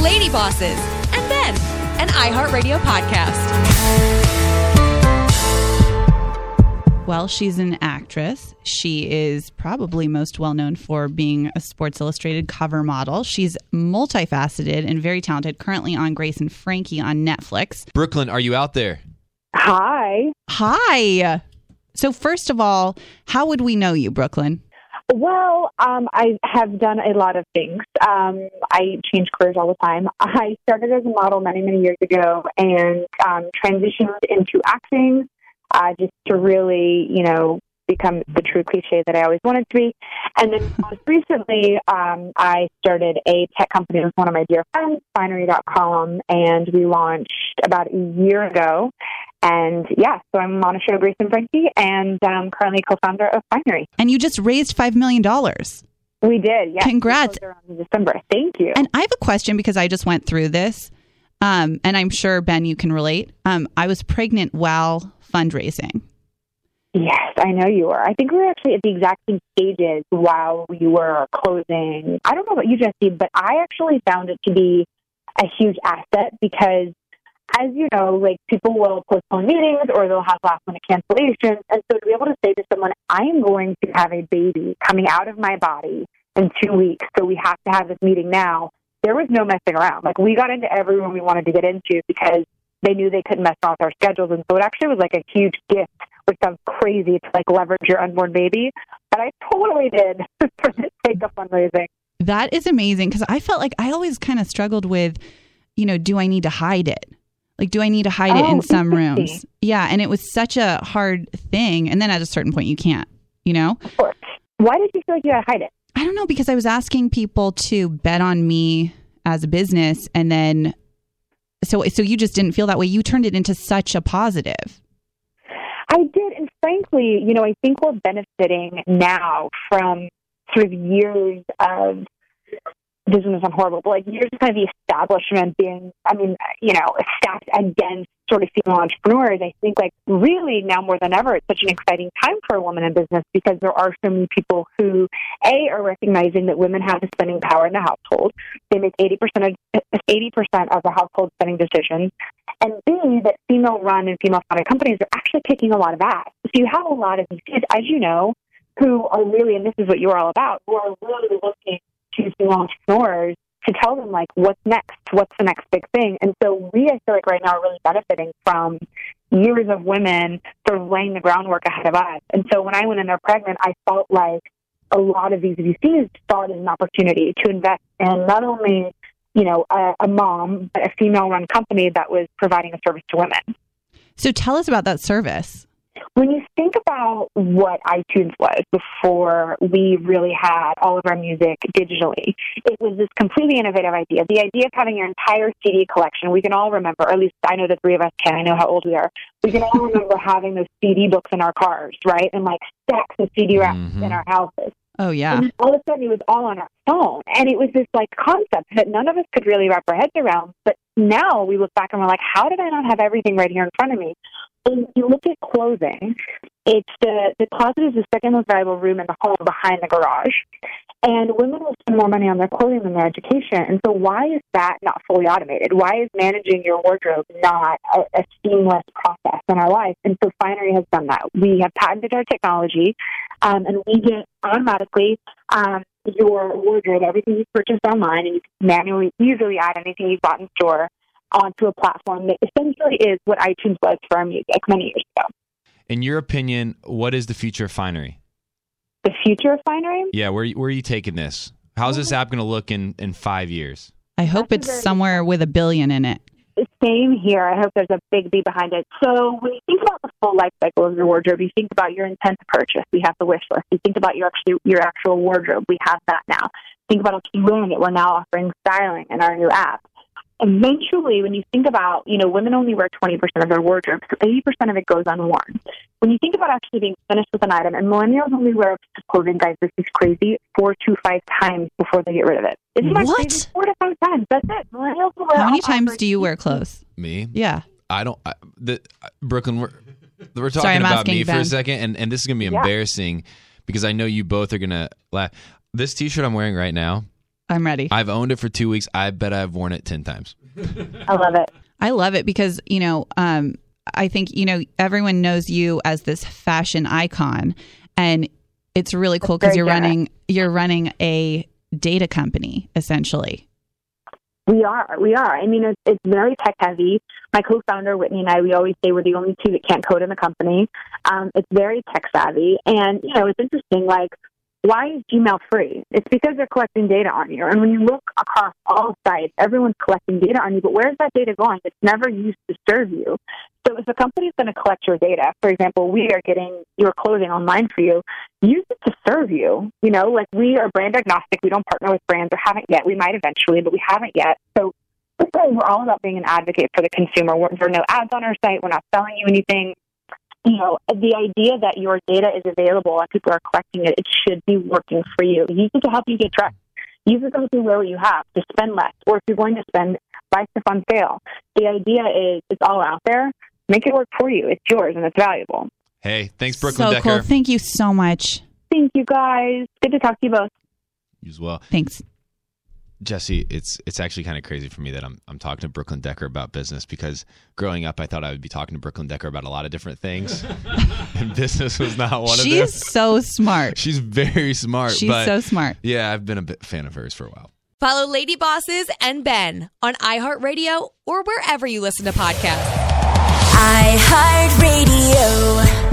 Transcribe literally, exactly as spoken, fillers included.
Lady Bosses, and Ben, an iHeartRadio podcast. Well, she's an actress. She is probably most well known for being a Sports Illustrated cover model. She's multifaceted and very talented, currently on Grace and Frankie on Netflix. Brooklyn, are you out there? Hi. Hi. So first of all, how would we know you, Brooklyn? Well, um, I have done a lot of things. Um, I change careers all the time. I started as a model many, many years ago and um, transitioned into acting uh, just to really, you know, become the true cliche that I always wanted to be. And then most recently, um, I started a tech company with one of my dear friends, Finery dot com, and we launched about a year ago. And yeah, so I'm on a show, Grace and Frankie, and um, currently co-founder of Finery. And you just raised five million dollars. We did, yes. Congrats. Around December. Thank you. And I have a question because I just went through this, um, and I'm sure, Ben, you can relate. Um, I was pregnant while fundraising. Yes, I know you were. I think we were actually at the exact same stages while we were closing. I don't know about you, Jesse, but I actually found it to be a huge asset because, as you know, like people will postpone meetings or they'll have last minute cancellations. And so to be able to say to someone, I am going to have a baby coming out of my body in two weeks, so we have to have this meeting now, there was no messing around. Like we got into every room we wanted to get into because they knew they couldn't mess around with our schedules. And so it actually was like a huge gift, which sounds crazy to like leverage your unborn baby. But I totally did for the sake of fundraising. That is amazing because I felt like I always kind of struggled with, you know, do I need to hide it? Like, do I need to hide oh, it in some rooms? Yeah. And it was such a hard thing. And then at a certain point, you can't, you know? Of course. Why did you feel like you had to hide it? I don't know, because I was asking people to bet on me as a business. And then, so, so you just didn't feel that way. You turned it into such a positive. I did. And frankly, you know, I think we're benefiting now from sort of years of, this is going to sound horrible, but like years of kind of the establishment being, I mean, you know, stacked against sort of female entrepreneurs. I think like really now more than ever, it's such an exciting time for a woman in business because there are so many people who, A, are recognizing that women have the spending power in the household. They make eighty percent of, eighty percent of the household spending decisions. And B, that female-run and female-founded companies are actually kicking a lot of ass. So you have a lot of these kids, as you know, who are really, and this is what you're all about, who are really looking to female entrepreneurs to tell them, like, what's next? What's the next big thing? And so we, I feel like right now, are really benefiting from years of women sort of laying the groundwork ahead of us. And so when I went in there pregnant, I felt like a lot of these V Cs saw it as an opportunity to invest in not only, you know, a, a mom, but a female-run company that was providing a service to women. So tell us about that service. When you think about what iTunes was before we really had all of our music digitally, it was this completely innovative idea. The idea of having your entire C D collection, we can all remember, or at least I know the three of us can, I know how old we are, we can all remember having those C D books in our cars, right? And like stacks of C D racks mm-hmm. in our houses. Oh, yeah. And all of a sudden it was all on our phone. And it was this like concept that none of us could really wrap our heads around. But now we look back and we're like, how did I not have everything right here in front of me? When you look at clothing, it's the, the closet is the second most valuable room in the home behind the garage. And women will spend more money on their clothing than their education. And so why is that not fully automated? Why is managing your wardrobe not a, a seamless process in our life? And so Finery has done that. We have patented our technology, um, and we get automatically um, your wardrobe, everything you've purchased online, and you can manually easily add anything you've bought in store onto a platform that essentially is what iTunes was for our music many years ago. In your opinion, what is the future of Finery? The future of Finery? Yeah, where, where are you taking this? How's this app going to look in, in five years? I hope That's it's somewhere with a billion in it. Same here. I hope there's a big B behind it. So when you think about the full life cycle of your wardrobe, you think about your intent to purchase. We have the wish list. You think about your actual, your actual wardrobe. We have that now. Think about if you're wearing it. We're now offering styling in our new app. Eventually, when you think about, you know, women only wear twenty percent of their wardrobe, so eighty percent of it goes unworn. When you think about actually being finished with an item, and millennials only wear clothing, guys, this is crazy, four to five times before they get rid of it. Isn't that what? Crazy? Four to five times. That's it. Millennials will wear How many times do you wear clothes? Me? Yeah. I don't, I, the, uh, Brooklyn, we're, we're talking Sorry, about me Ben. for a second, and, and this is going to be Yeah. embarrassing because I know you both are going to laugh. This t-shirt I'm wearing right now, I'm ready. I've owned it for two weeks. I bet I've worn it ten times. I love it. I love it because, you know, um, I think, you know, everyone knows you as this fashion icon, and it's really cool because you're generous. running you're running a data company, essentially. We are. We are. I mean, it's, it's very tech heavy. My co-founder, Whitney, and I, we always say we're the only two that can't code in the company. Um, it's very tech savvy. And, you know, it's interesting, like, why is Gmail free? It's because they're collecting data on you. And when you look across all sites, everyone's collecting data on you. But where's that data going? It's never used to serve you. So if a company's going to collect your data, for example, we are getting your clothing online for you, use it to serve you. You know, like, we are brand agnostic. We don't partner with brands, or haven't yet. We might eventually, but we haven't yet. So we're all about being an advocate for the consumer. We're, there are no ads on our site. We're not selling you anything. You know, the idea that your data is available and people are collecting it, it should be working for you. Use it to help you get dressed. Use it to help you wear what you have, to spend less. Or if you're going to spend, buy stuff on sale. The idea is it's all out there. Make it work for you. It's yours and it's valuable. Hey, thanks, Brooklyn So Decker. cool. Thank you so much. Thank you, guys. Good to talk to you both. You as well. Thanks. Jesse, it's it's actually kind of crazy for me that I'm I'm talking to Brooklyn Decker about business, because growing up I thought I would be talking to Brooklyn Decker about a lot of different things, and business was not one She's of them. so smart. She's very smart. She's but so smart. Yeah, I've been a bit fan of hers for a while. Follow Lady Bosses and Ben on iHeartRadio or wherever you listen to podcasts. iHeartRadio.